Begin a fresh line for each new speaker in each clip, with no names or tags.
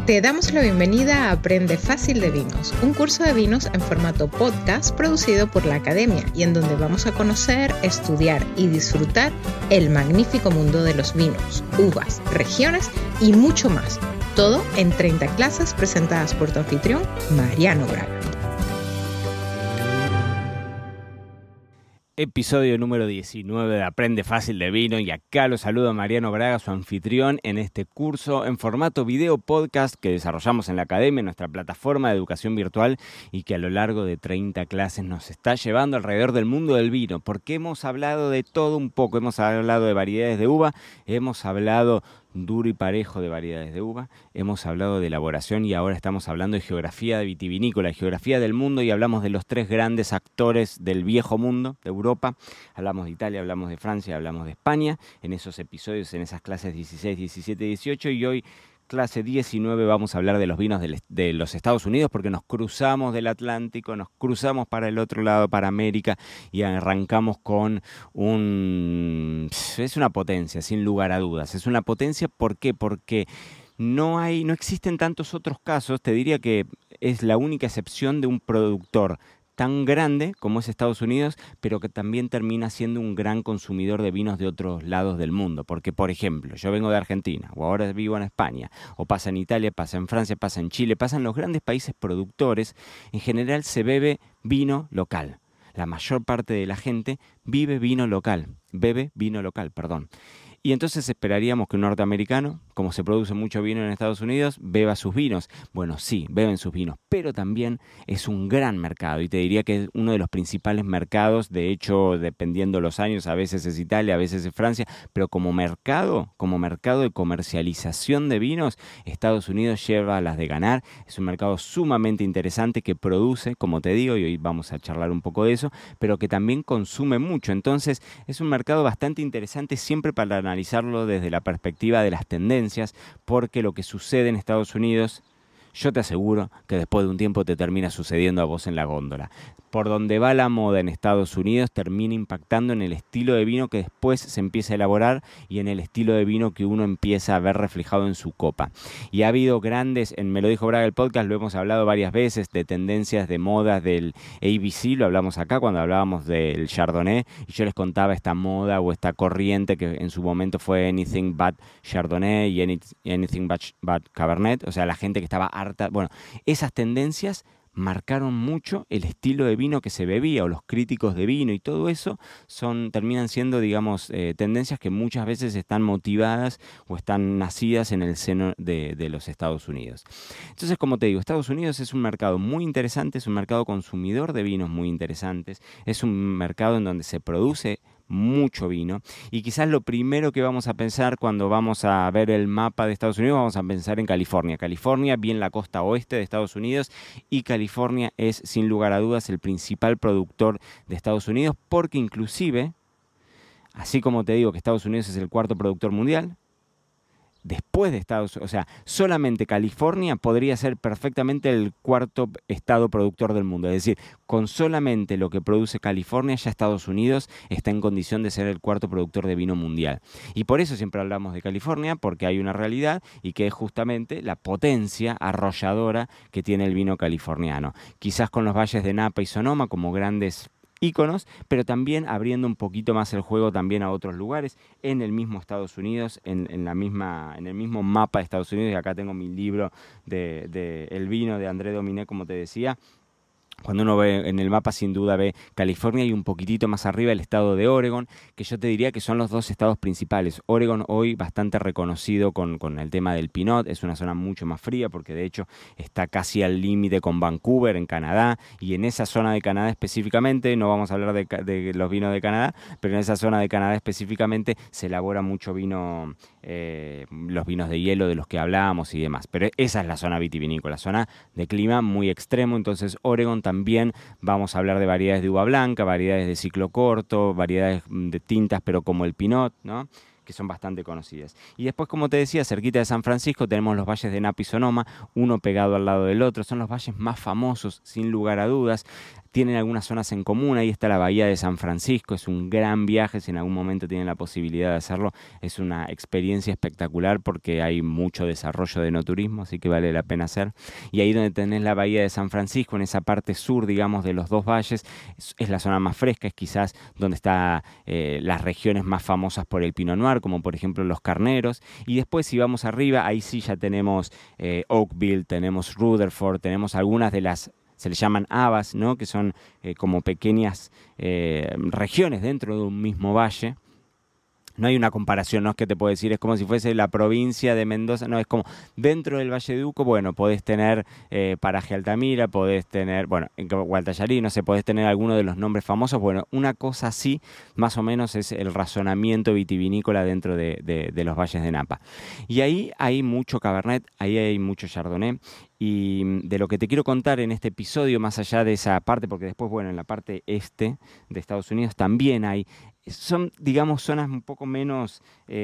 Te damos la bienvenida a Aprende Fácil de Vinos, un curso de vinos en formato podcast producido por la Academia y en donde vamos a conocer, estudiar y disfrutar el magnífico mundo de los vinos, uvas, regiones y mucho más. Todo en 30 clases presentadas por tu anfitrión, Mariano Braga.
Episodio número 19 de Aprende Fácil de Vino, y acá lo saluda Mariano Braga, su anfitrión en este curso en formato video podcast que desarrollamos en la Academia, nuestra plataforma de educación virtual, y que a lo largo de 30 clases nos está llevando alrededor del mundo del vino, porque hemos hablado de todo un poco. Hemos hablado de variedades de uva, hemos hablado duro y parejo de variedades de uva, hemos hablado de elaboración y ahora estamos hablando de geografía vitivinícola, geografía del mundo, y hablamos de los tres grandes actores del viejo mundo, de Europa. Hablamos de Italia, hablamos de Francia, hablamos de España, en esos episodios, en esas clases 16, 17, 18, y hoy clase 19 vamos a hablar de los vinos de los Estados Unidos, porque nos cruzamos del Atlántico, nos cruzamos para el otro lado, para América, y arrancamos con es una potencia, sin lugar a dudas. Es una potencia, ¿por qué? Porque no existen tantos otros casos. Te diría que es la única excepción de un productor tan grande como es Estados Unidos, pero que también termina siendo un gran consumidor de vinos de otros lados del mundo. Porque, por ejemplo, yo vengo de Argentina, o ahora vivo en España, o pasa en Italia, pasa en Francia, pasa en Chile, pasa en los grandes países productores. En general se bebe vino local. La mayor parte de la gente bebe vino local, perdón. Y entonces esperaríamos que un norteamericano, como se produce mucho vino en Estados Unidos, beba sus vinos. Bueno, sí, beben sus vinos, pero también es un gran mercado, y te diría que es uno de los principales mercados. De hecho, dependiendo los años, a veces es Italia, a veces es Francia, pero como mercado de comercialización de vinos, Estados Unidos lleva las de ganar. Es un mercado sumamente interesante que produce, como te digo, y hoy vamos a charlar un poco de eso, pero que también consume mucho. Entonces, es un mercado bastante interesante siempre para analizarlo desde la perspectiva de las tendencias, porque lo que sucede en Estados Unidos, yo te aseguro que después de un tiempo te termina sucediendo a vos en la góndola. Por donde va la moda en Estados Unidos termina impactando en el estilo de vino que después se empieza a elaborar y en el estilo de vino que uno empieza a ver reflejado en su copa. Y ha habido grandes, Me lo dijo Braga el podcast, lo hemos hablado varias veces, de tendencias de modas del ABC, lo hablamos acá cuando hablábamos del Chardonnay, y yo les contaba esta moda o esta corriente que en su momento fue Anything But Chardonnay y Anything But Cabernet, o sea, la gente que estaba harta. Bueno, esas tendencias marcaron mucho el estilo de vino que se bebía, o los críticos de vino, y todo eso terminan siendo, digamos, tendencias que muchas veces están motivadas o están nacidas en el seno de los Estados Unidos. Entonces, como te digo, Estados Unidos es un mercado muy interesante, es un mercado consumidor de vinos muy interesantes, es un mercado en donde se produce mucho vino, y quizás lo primero que vamos a pensar cuando vamos a ver el mapa de Estados Unidos, vamos a pensar en California. California, bien la costa oeste de Estados Unidos, y California es sin lugar a dudas el principal productor de Estados Unidos, porque inclusive, así como te digo que Estados Unidos es el cuarto productor mundial, después de Estados Unidos, o sea, solamente California podría ser perfectamente el cuarto estado productor del mundo. Es decir, con solamente lo que produce California, ya Estados Unidos está en condición de ser el cuarto productor de vino mundial. Y por eso siempre hablamos de California, porque hay una realidad, y que es justamente la potencia arrolladora que tiene el vino californiano. Quizás con los valles de Napa y Sonoma como grandes íconos, pero también abriendo un poquito más el juego también a otros lugares en el mismo Estados Unidos, en el mismo mapa de Estados Unidos. Y acá tengo mi libro de El vino de André Dominé, como te decía. Cuando uno ve en el mapa, sin duda ve California, y un poquitito más arriba el estado de Oregon, que yo te diría que son los dos estados principales. Oregon hoy bastante reconocido con el tema del Pinot, es una zona mucho más fría, porque de hecho está casi al límite con Vancouver en Canadá, y en esa zona de Canadá específicamente, no vamos a hablar de los vinos de Canadá, pero en esa zona de Canadá específicamente se elabora mucho vino, los vinos de hielo de los que hablábamos y demás. Pero esa es la zona vitivinícola, zona de clima muy extremo. Entonces Oregon también vamos a hablar de variedades de uva blanca, variedades de ciclo corto, variedades de tintas, pero como el Pinot, ¿no?, que son bastante conocidas. Y después, como te decía, cerquita de San Francisco tenemos los valles de Napa y Sonoma, uno pegado al lado del otro. Son los valles más famosos, sin lugar a dudas. tienen algunas zonas en común. Ahí está la Bahía de San Francisco, es un gran viaje, si en algún momento tienen la posibilidad de hacerlo, es una experiencia espectacular porque hay mucho desarrollo de enoturismo, así que vale la pena hacer. Y ahí donde tenés la Bahía de San Francisco, en esa parte sur, digamos, de los dos valles, es la zona más fresca, es quizás donde están las regiones más famosas por el Pinot Noir, como por ejemplo los Carneros. Y después, si vamos arriba, ahí sí ya tenemos Oakville, tenemos Rutherford, tenemos algunas de las, se le llaman habas, ¿no? Que son como pequeñas regiones dentro de un mismo valle. No hay una comparación, no es que te puedo decir, es como si fuese la provincia de Mendoza, no, es como dentro del Valle de Uco, bueno, podés tener Paraje Altamira, podés tener, bueno, en Gualtallarí, no sé, podés tener alguno de los nombres famosos, bueno, una cosa así, más o menos es el razonamiento vitivinícola dentro de los valles de Napa. Y ahí hay mucho Cabernet, ahí hay mucho Chardonnay, y de lo que te quiero contar en este episodio, más allá de esa parte, porque después, bueno, en la parte este de Estados Unidos también hay, son, digamos, zonas un poco menos,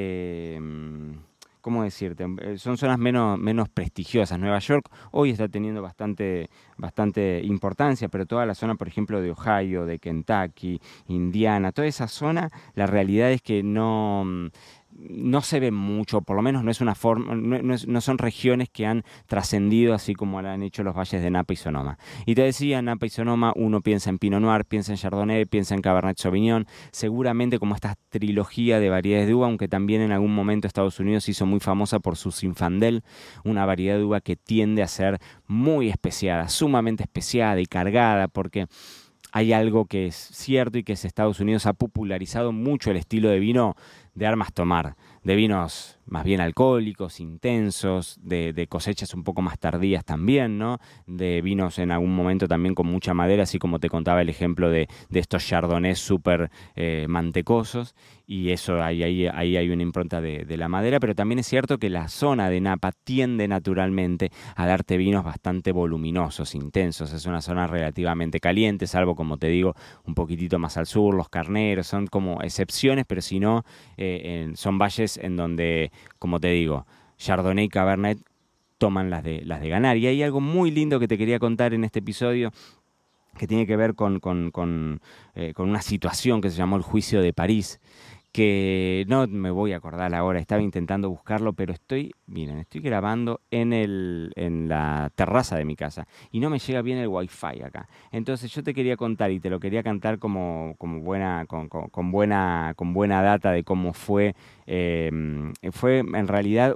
¿cómo decirte? Son zonas menos prestigiosas. Nueva York hoy está teniendo bastante importancia, pero toda la zona, por ejemplo, de Ohio, de Kentucky, Indiana, toda esa zona, la realidad es que no se ve mucho, por lo menos no es una forma, no son regiones que han trascendido así como lo han hecho los valles de Napa y Sonoma. Y te decía, Napa y Sonoma, uno piensa en Pinot Noir, piensa en Chardonnay, piensa en Cabernet Sauvignon, seguramente como esta trilogía de variedades de uva, aunque también en algún momento Estados Unidos se hizo muy famosa por su Zinfandel, una variedad de uva que tiende a ser muy especiada, sumamente especiada y cargada, porque hay algo que es cierto y que es Estados Unidos ha popularizado mucho el estilo de vino de armas tomar, de vinos más bien alcohólicos, intensos, de cosechas un poco más tardías también, ¿no? De vinos en algún momento también con mucha madera, así como te contaba el ejemplo de estos chardonnays súper mantecosos, y eso ahí hay una impronta de la madera, pero también es cierto que la zona de Napa tiende naturalmente a darte vinos bastante voluminosos, intensos, es una zona relativamente caliente, salvo, como te digo, un poquitito más al sur, los Carneros, son como excepciones, pero si no, son valles en donde, como te digo, Chardonnay y Cabernet toman las de ganar. Y hay algo muy lindo que te quería contar en este episodio que tiene que ver con una situación que se llamó el Juicio de París, que no me voy a acordar ahora, estaba intentando buscarlo, pero estoy grabando en la terraza de mi casa y no me llega bien el wifi acá. Entonces yo te quería contar y te lo quería cantar con buena data de cómo fue. Fue en realidad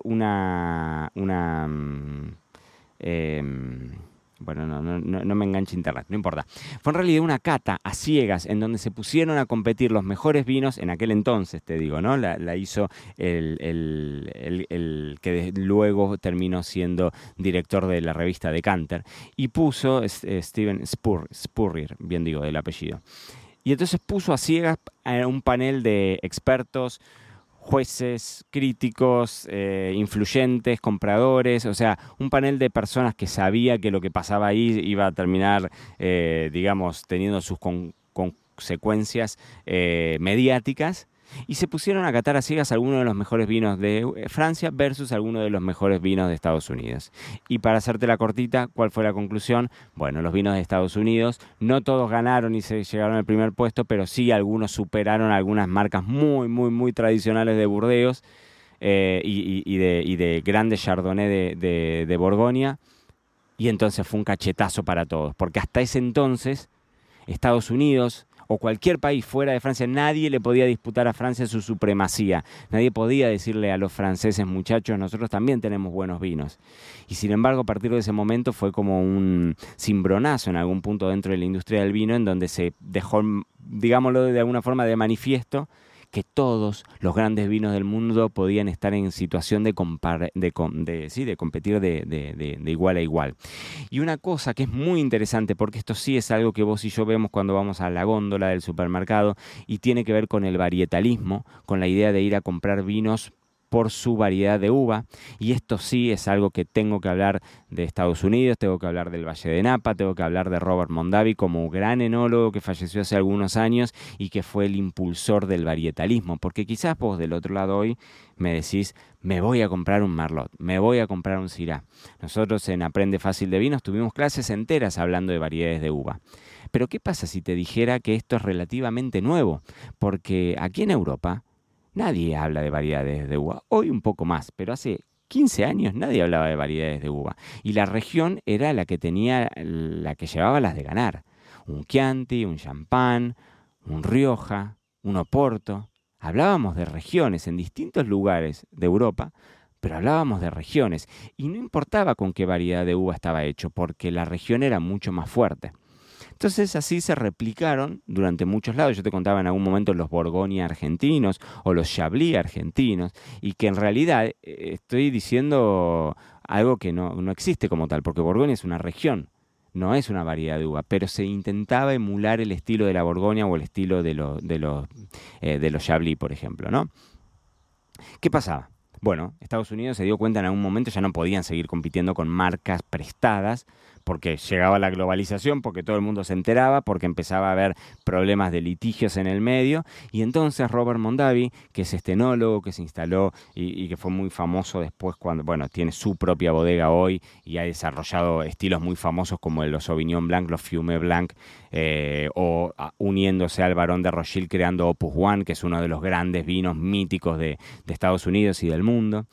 bueno, no me enganche internet, no importa. Fue en realidad una cata a ciegas en donde se pusieron a competir los mejores vinos en aquel entonces, te digo, ¿no? La hizo el que luego terminó siendo director de la revista Decanter y puso Steven Spurrier, bien digo, del apellido. Y entonces puso a ciegas a un panel de expertos, jueces, críticos, influyentes, compradores, o sea, un panel de personas que sabía que lo que pasaba ahí iba a terminar, digamos, teniendo sus consecuencias mediáticas, y se pusieron a catar a ciegas algunos de los mejores vinos de Francia versus algunos de los mejores vinos de Estados Unidos. Y para hacerte la cortita, ¿cuál fue la conclusión? Bueno, los vinos de Estados Unidos, no todos ganaron y se llegaron al primer puesto, pero sí algunos superaron algunas marcas muy, muy, muy tradicionales de Burdeos y de grandes Chardonnay de Borgoña. Y entonces fue un cachetazo para todos, porque hasta ese entonces Estados Unidos o cualquier país fuera de Francia, nadie le podía disputar a Francia su supremacía. Nadie podía decirle a los franceses, muchachos, nosotros también tenemos buenos vinos. Y sin embargo, a partir de ese momento fue como un cimbronazo en algún punto dentro de la industria del vino, en donde se dejó, digámoslo de alguna forma, de manifiesto que todos los grandes vinos del mundo podían estar en situación de competir de igual a igual. Y una cosa que es muy interesante, porque esto sí es algo que vos y yo vemos cuando vamos a la góndola del supermercado, y tiene que ver con el varietalismo, con la idea de ir a comprar vinos por su variedad de uva. Y esto sí es algo que tengo que hablar de Estados Unidos, tengo que hablar del Valle de Napa, tengo que hablar de Robert Mondavi como gran enólogo que falleció hace algunos años y que fue el impulsor del varietalismo. Porque quizás vos del otro lado hoy me decís, me voy a comprar un Merlot, me voy a comprar un Syrah. Nosotros en Aprende Fácil de Vinos tuvimos clases enteras hablando de variedades de uva. Pero ¿qué pasa si te dijera que esto es relativamente nuevo? Porque aquí en Europa nadie habla de variedades de uva. Hoy un poco más, pero hace 15 años nadie hablaba de variedades de uva. Y la región era la que llevaba las de ganar. Un Chianti, un Champagne, un Rioja, un Oporto. Hablábamos de regiones en distintos lugares de Europa, pero hablábamos de regiones. Y no importaba con qué variedad de uva estaba hecho, porque la región era mucho más fuerte. Entonces así se replicaron durante muchos lados. Yo te contaba en algún momento los Borgoña argentinos o los Chablis argentinos, y que en realidad estoy diciendo algo que no existe como tal, porque Borgoña es una región, no es una variedad de uva, pero se intentaba emular el estilo de la Borgoña o el estilo de los Chablis, por ejemplo, ¿no? ¿Qué pasaba? Bueno, Estados Unidos se dio cuenta en algún momento ya no podían seguir compitiendo con marcas prestadas, porque llegaba la globalización, porque todo el mundo se enteraba, porque empezaba a haber problemas de litigios en el medio, y entonces Robert Mondavi, que es este enólogo que se instaló y que fue muy famoso después cuando, bueno, tiene su propia bodega hoy y ha desarrollado estilos muy famosos como los Sauvignon Blanc, los Fumé Blanc, uniéndose al Barón de Rothschild creando Opus One, que es uno de los grandes vinos míticos de Estados Unidos y del mundo.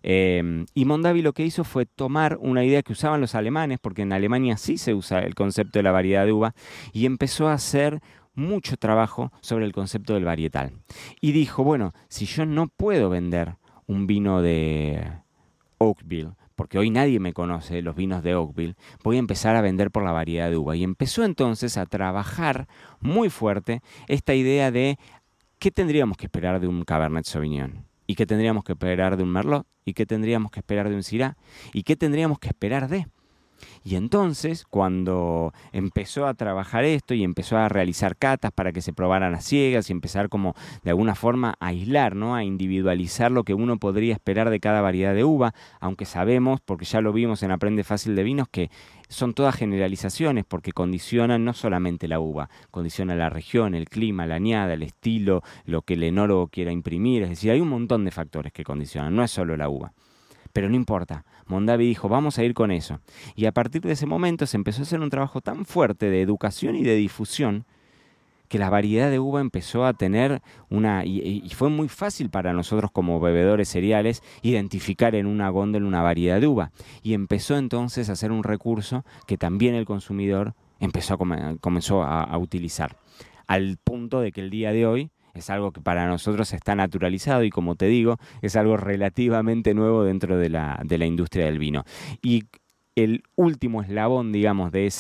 Y Mondavi lo que hizo fue tomar una idea que usaban los alemanes, porque en Alemania sí se usa el concepto de la variedad de uva, y empezó a hacer mucho trabajo sobre el concepto del varietal. Y dijo, bueno, si yo no puedo vender un vino de Oakville, porque hoy nadie me conoce los vinos de Oakville, voy a empezar a vender por la variedad de uva. Y empezó entonces a trabajar muy fuerte esta idea de qué tendríamos que esperar de un Cabernet Sauvignon, y qué tendríamos que esperar de un Merlot, y qué tendríamos que esperar de un Syrah, y qué tendríamos que esperar de. Y entonces, cuando empezó a trabajar esto y empezó a realizar catas para que se probaran a ciegas y empezar como de alguna forma a aislar, ¿no? A individualizar lo que uno podría esperar de cada variedad de uva, aunque sabemos, porque ya lo vimos en Aprende Fácil de Vinos, que son todas generalizaciones porque condicionan no solamente la uva, condiciona la región, el clima, la añada, el estilo, lo que el enólogo quiera imprimir. Es decir, hay un montón de factores que condicionan, no es solo la uva. Pero no importa, Mondavi dijo, vamos a ir con eso. Y a partir de ese momento se empezó a hacer un trabajo tan fuerte de educación y de difusión que la variedad de uva empezó a tener y fue muy fácil para nosotros como bebedores cereales identificar en una góndola una variedad de uva. Y empezó entonces a ser un recurso que también el consumidor comenzó a utilizar. Al punto de que el día de hoy es algo que para nosotros está naturalizado y, como te digo, es algo relativamente nuevo dentro de la industria del vino. Y el último eslabón, digamos, de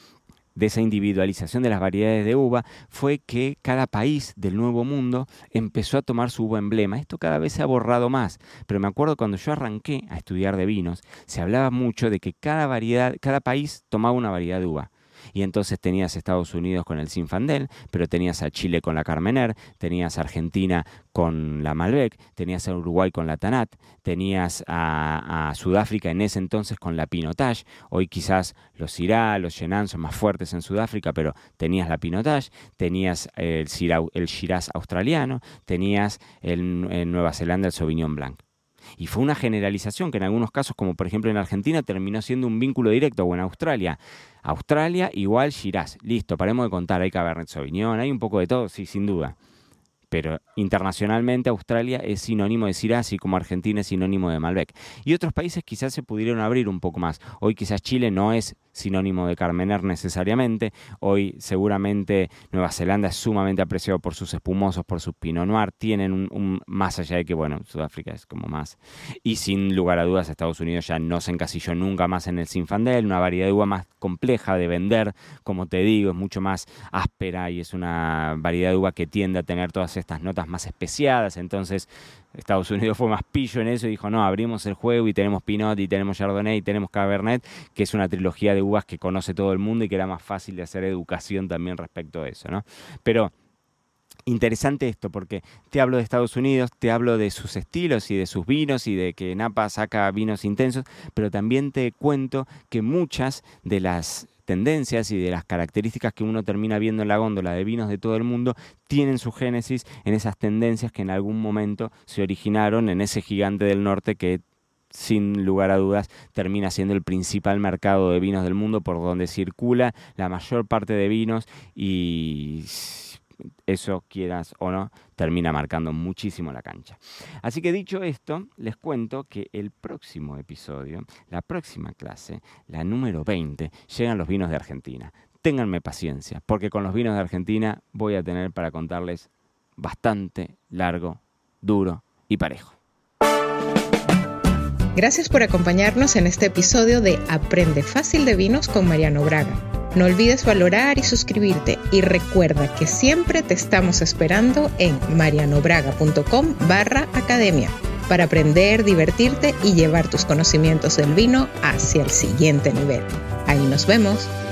esa individualización de las variedades de uva fue que cada país del Nuevo Mundo empezó a tomar su uva emblema. Esto cada vez se ha borrado más, pero me acuerdo cuando yo arranqué a estudiar de vinos, se hablaba mucho de que cada país tomaba una variedad de uva. Y entonces tenías Estados Unidos con el Zinfandel, pero tenías a Chile con la Carmener, tenías a Argentina con la Malbec, tenías a Uruguay con la Tanat, tenías a Sudáfrica en ese entonces con la Pinotage. Hoy quizás los Syrah, los Chenin son más fuertes en Sudáfrica, pero tenías la Pinotage, tenías el Shiraz australiano, tenías en Nueva Zelanda el Sauvignon Blanc. Y fue una generalización que en algunos casos, como por ejemplo en Argentina, terminó siendo un vínculo directo, o en Australia igual Shiraz, listo, paremos de contar, hay Cabernet Sauvignon, hay un poco de todo, sí, sin duda. Pero internacionalmente Australia es sinónimo de Syrah, así como Argentina es sinónimo de Malbec. Y otros países quizás se pudieron abrir un poco más. Hoy quizás Chile no es sinónimo de Carmener necesariamente. Hoy seguramente Nueva Zelanda es sumamente apreciado por sus espumosos, por sus Pinot Noir. Tienen más allá de que, bueno, Sudáfrica es como más. Y sin lugar a dudas Estados Unidos ya no se encasilló nunca más en el Zinfandel, una variedad de uva más compleja de vender, como te digo, es mucho más áspera y es una variedad de uva que tiende a tener todas estas notas más especiadas. Entonces Estados Unidos fue más pillo en eso y dijo, no, abrimos el juego y tenemos Pinot y tenemos Chardonnay y tenemos Cabernet, que es una trilogía de uvas que conoce todo el mundo y que era más fácil de hacer educación también respecto a eso, ¿no? Pero interesante esto, porque te hablo de Estados Unidos, te hablo de sus estilos y de sus vinos y de que Napa saca vinos intensos, pero también te cuento que muchas de las tendencias y de las características que uno termina viendo en la góndola de vinos de todo el mundo tienen su génesis en esas tendencias que en algún momento se originaron en ese gigante del norte que sin lugar a dudas termina siendo el principal mercado de vinos del mundo, por donde circula la mayor parte de vinos, y eso, quieras o no, termina marcando muchísimo la cancha. Así que dicho esto, les cuento que el próximo episodio, la próxima clase, la número 20, llegan los vinos de Argentina. Ténganme paciencia, porque con los vinos de Argentina voy a tener para contarles bastante largo, duro y parejo.
Gracias por acompañarnos en este episodio de Aprende Fácil de Vinos con Mariano Braga. No olvides valorar y suscribirte, y recuerda que siempre te estamos esperando en marianobraga.com/academia para aprender, divertirte y llevar tus conocimientos del vino hacia el siguiente nivel. Ahí nos vemos.